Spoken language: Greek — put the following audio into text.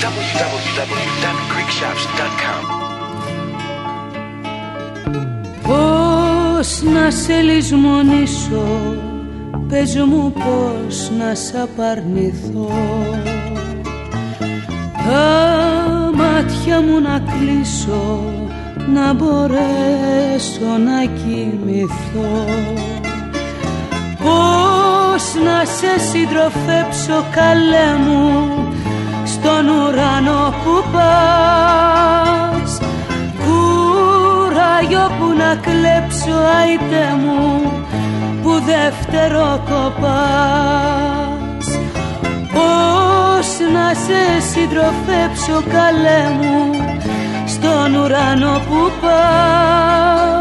www.greekshops.com. Πώς να σε λησμονήσω, πες μου πώς να σ' απαρνηθώ. Τα μάτια μου να κλείσω, να μπορέσω να κοιμηθώ. Πώς να σε συντροφέψω καλέ μου, στον ουρανό που πας. Κουράγιο που να κλέψω αϊτέ μου, που δεύτερο κοπάς. Πώς να σε συντροφέψω καλέ μου, στον ουρανό που πας.